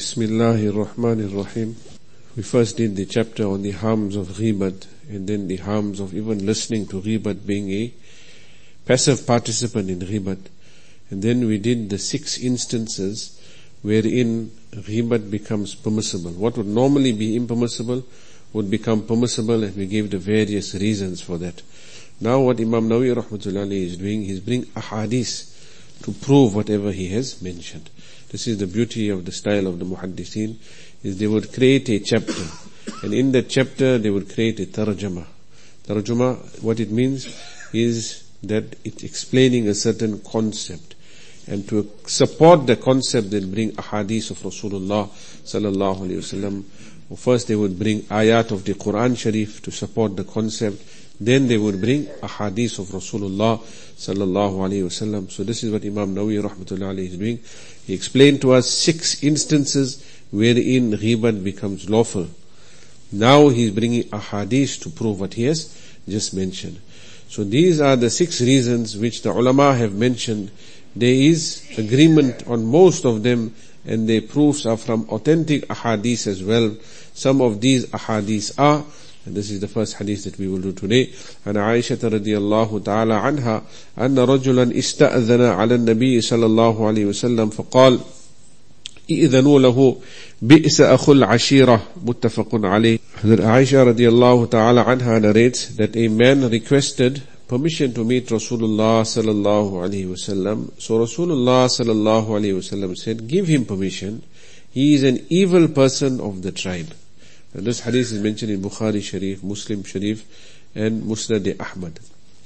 Bismillahir Rahmanir Rahim. We first did the chapter on the harms of ghibat, and then the harms of even listening to ghibat, being a passive participant in ghibat. And then we did the 6 instances wherein ghibat becomes permissible. What would normally be impermissible would become permissible, and we gave the various reasons for that. Now what Imam Nawawi rahmatullahi is doing, he's bringing ahadith to prove whatever he has mentioned. This is the beauty of the style of the muhaddithin, is they would create a chapter, and in that chapter they would create a tarjama. Tarjama, what it means is that it's explaining a certain concept, and to support the concept they bring ahadith of Rasulullah sallallahu alaihi wasallam. First they would bring ayat of the Quran Sharif to support the concept, then they would bring ahadith of Rasulullah sallallahu alaihi wasallam. So this is what Imam Nawawi rahmatullahi is doing. He explained to us 6 instances wherein ghibat becomes lawful. Now he's bringing ahadith to prove what he has just mentioned. So these are the 6 reasons which the ulama have mentioned. There is agreement on most of them, and their proofs are from authentic ahadith as well. Some of these ahadith are, and this is the first hadith that we will do today. And Aisha radiyallahu ta'ala anha, أن رجلا استأذن على النبي صلى الله عليه وسلم فقال إذنوا له بئس أخو العشيرة متفق عليه. Aisha radiyallahu ta'ala anha narrates that a man requested permission to meet Rasulullah sallallahu alaihi wasallam. So Rasulullah sallallahu alaihi wasallam said, give him permission. He is an evil person of the tribe. And this hadith is mentioned in Bukhari Sharif, Muslim Sharif, and Musnad Ahmad.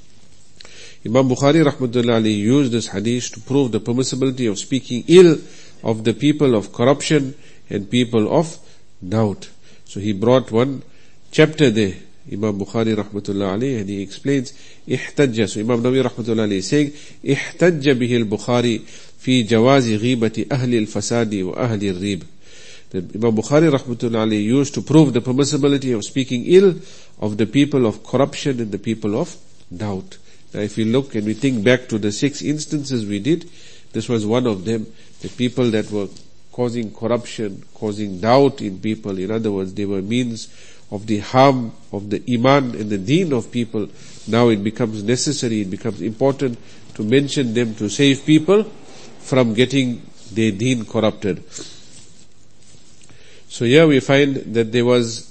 Imam Bukhari rahmatullahi used this hadith to prove the permissibility of speaking ill of the people of corruption and people of doubt. So he brought one chapter there, Imam Bukhari rahmatullahi, and he explains ihtajja. So Imam Nawawi rahmatullahi is saying ihtajja bihi al-Bukhari fi jawazi ghibati ahli al-fasadi wa ahli al-rib. That Imam Bukhari rahmatullahi used to prove the permissibility of speaking ill of the people of corruption and the people of doubt. Now if we look and we think back to the 6 instances we did, this was one of them. The people that were causing corruption, causing doubt in people, in other words, they were means of the harm of the iman and the deen of people. Now it becomes necessary, it becomes important to mention them to save people from getting their deen corrupted. So here we find that there was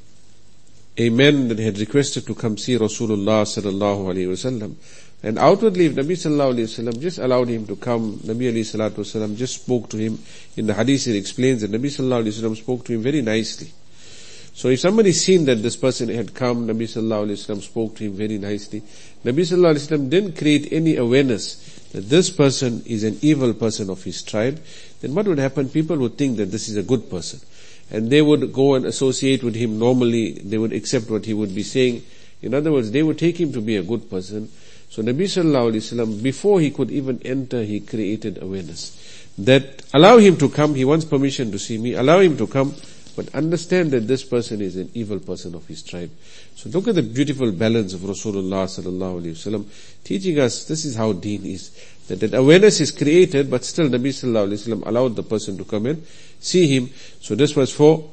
a man that had requested to come see Rasulullah sallallahu alaihi wasallam, and outwardly if Nabi sallallahu alaihi wasallam just allowed him to come, Nabi alaihi salatu wasallam just spoke to him. In the hadith it explains that Nabi sallallahu alaihi wasallam spoke to him very nicely. So if somebody seen that this person had come, Nabi sallallahu alaihi wasallam spoke to him very nicely, Nabi sallallahu alaihi wasallam didn't create any awareness that this person is an evil person of his tribe, then what would happen? People would think that this is a good person, and they would go and associate with him normally. They would accept what he would be saying. In other words, they would take him to be a good person. So Nabi sallallahu alaihi wasallam, before he could even enter, he created awareness that allow him to come. He wants permission to see me. Allow him to come, but understand that this person is an evil person of his tribe. So look at the beautiful balance of Rasulullah sallallahu alaihi wasallam teaching us this is how deen is. That awareness is created, but still Nabi sallallahu alaihi wasallam allowed the person to come and see him. So this was for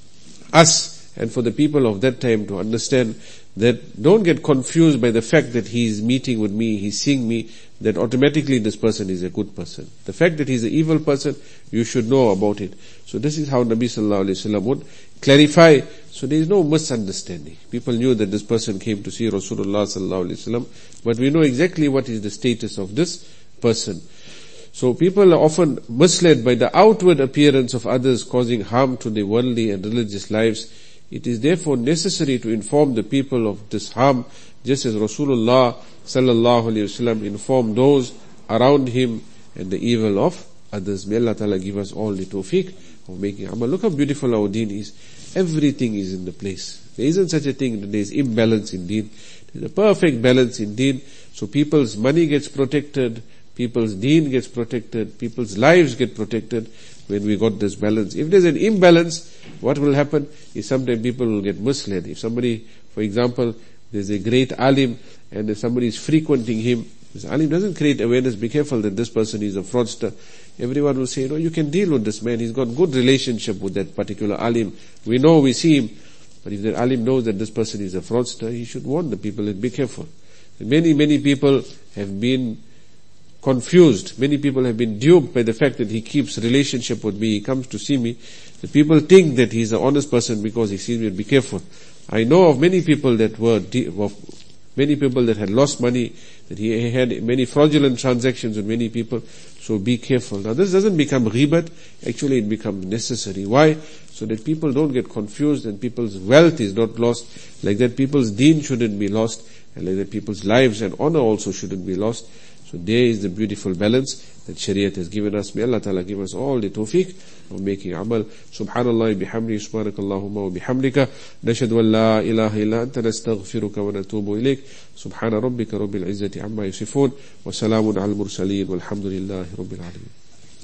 us and for the people of that time to understand that don't get confused by the fact that he is meeting with me, he's seeing me, that automatically this person is a good person. The fact that he's an evil person, you should know about it. So this is how Nabi sallallahu alaihi wasallam would clarify. So there is no misunderstanding. People knew that this person came to see Rasulullah sallallahu alaihi wasallam, but we know exactly what is the status of this person. So people are often misled by the outward appearance of others causing harm to their worldly and religious lives. It is therefore necessary to inform the people of this harm, just as Rasulullah sallallahu alaihi wasallam informed those around him and the evil of others. May Allah Ta'ala give us all the tawfiq of making amal. Look how beautiful our deen is. Everything is in the place. There isn't such a thing that there is imbalance in deen. There is a perfect balance in deen. So people's money gets protected, people's deen gets protected, people's lives get protected when we got this balance. If there's an imbalance, what will happen is sometimes people will get misled. If somebody, for example, there's a great alim and if somebody is frequenting him, this alim doesn't create awareness, be careful that this person is a fraudster. everyone will say, you can deal with this man. He's got good relationship with that particular alim. We see him. But if that alim knows that this person is a fraudster, he should warn the people and be careful. And many people have been confused. Many people have been duped by the fact that he keeps relationship with me. He comes to see me. The people think that he's an honest person because he sees me. Be careful. I know of many people that had lost money, that he had many fraudulent transactions with many people. So be careful. Now this doesn't become ghibat. Actually it becomes necessary. Why? So that people don't get confused and people's wealth is not lost. Like that people's deen shouldn't be lost. And like that people's lives and honor also shouldn't be lost. So there is the beautiful balance that Shariat has given us. May Allah Ta'ala give us all the tawfiq of making amal. Subhanallah bihamdi, subhanakallahumma wa bihamdika, nashhadu an la ilaha illa anta nastaghfiruka wa natubu ilayk. Subhana rabbika rabbil izzati amma yasifun, wa salamun al mursaleen, walhamdulillahi rabbil alamin.